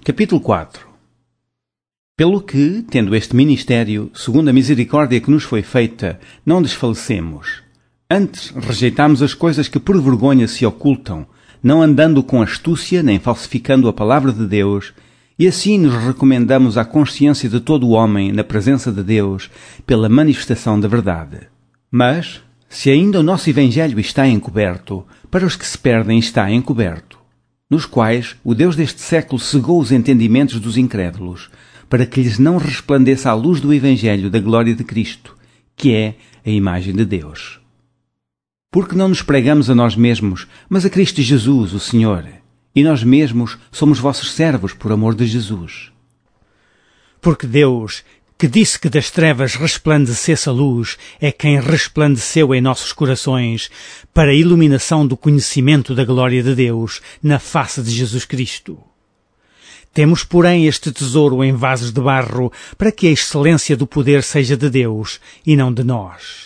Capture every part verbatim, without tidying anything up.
Capítulo quatro. Pelo que, tendo este ministério, segundo a misericórdia que nos foi feita, não desfalecemos. Antes rejeitamos as coisas que por vergonha se ocultam, não andando com astúcia nem falsificando a palavra de Deus, e assim nos recomendamos à consciência de todo o homem na presença de Deus pela manifestação da verdade. Mas, se ainda o nosso Evangelho está encoberto, para os que se perdem está encoberto, nos quais o Deus deste século cegou os entendimentos dos incrédulos, para que lhes não resplandeça a luz do Evangelho da glória de Cristo, que é a imagem de Deus. Porque não nos pregamos a nós mesmos, mas a Cristo Jesus, o Senhor, e nós mesmos somos vossos servos por amor de Jesus. Porque Deus, que disse que das trevas resplandecesse a luz, é quem resplandeceu em nossos corações para a iluminação do conhecimento da glória de Deus na face de Jesus Cristo. Temos, porém, este tesouro em vasos de barro, para que a excelência do poder seja de Deus e não de nós.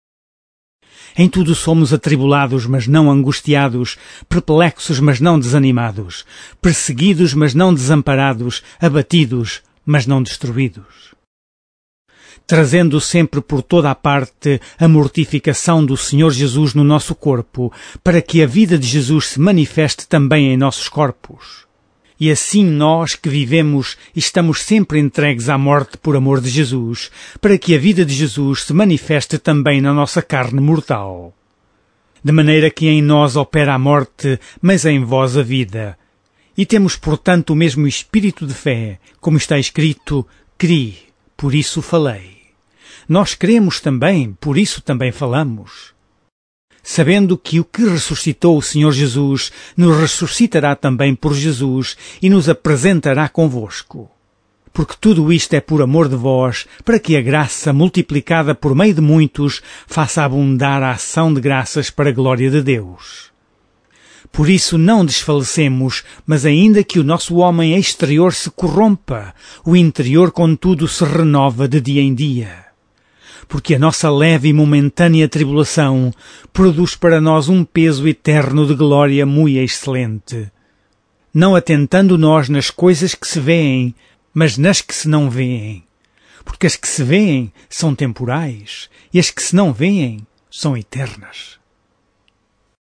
Em tudo somos atribulados, mas não angustiados, perplexos, mas não desanimados, perseguidos, mas não desamparados, abatidos, mas não destruídos. Trazendo sempre por toda a parte a mortificação do Senhor Jesus no nosso corpo, para que a vida de Jesus se manifeste também em nossos corpos. E assim nós que vivemos estamos sempre entregues à morte por amor de Jesus, para que a vida de Jesus se manifeste também na nossa carne mortal. De maneira que em nós opera a morte, mas em vós a vida. E temos, portanto, o mesmo espírito de fé, como está escrito, cri, por isso falei. Nós cremos também, por isso também falamos. Sabendo que o que ressuscitou o Senhor Jesus nos ressuscitará também por Jesus e nos apresentará convosco. Porque tudo isto é por amor de vós, para que a graça, multiplicada por meio de muitos, faça abundar a ação de graças para a glória de Deus. Por isso não desfalecemos, mas ainda que o nosso homem exterior se corrompa, o interior contudo se renova de dia em dia. Porque a nossa leve e momentânea tribulação produz para nós um peso eterno de glória muito excelente. Não atentando nós nas coisas que se veem, mas nas que se não veem. Porque as que se veem são temporais, e as que se não veem são eternas.